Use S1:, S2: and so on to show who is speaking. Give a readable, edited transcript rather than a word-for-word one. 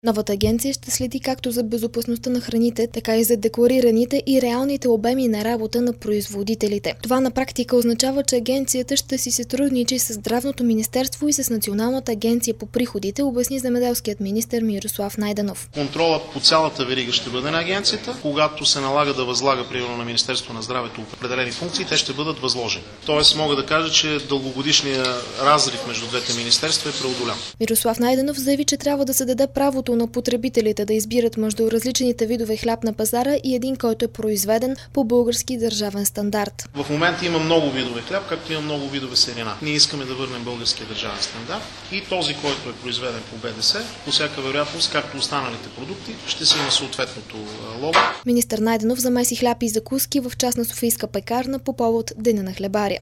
S1: Новата агенция ще следи както за безопасността на храните, така и за декларираните и реалните обеми на работа на производителите. Това на практика означава, че агенцията ще си сътрудничи с Здравното министерство и с Националната агенция по приходите, обясни земеделският министър Мирослав Найденов.
S2: Контролът по цялата верига ще бъде на агенцията. Когато се налага да възлага, примерно на Министерство на здравето определени функции, те ще бъдат възложени. Тоест мога да кажа, че дългогодишният разрив между двете министерства е преодолян.
S1: Мирослав Найденов заяви, че трябва да се даде правото на потребителите да избират между различните видове хляб на пазара и един, който е произведен по български държавен стандарт.
S2: В момента има много видове хляб, както има много видове сирена. Ние искаме да върнем българския държавен стандарт и този, който е произведен по БДС, по всяка вероятност, както останалите продукти, ще си има съответното лого.
S1: Министър Найденов замеси хляб и закуски в частна софийска пекарна по повод Деня на хлебаря.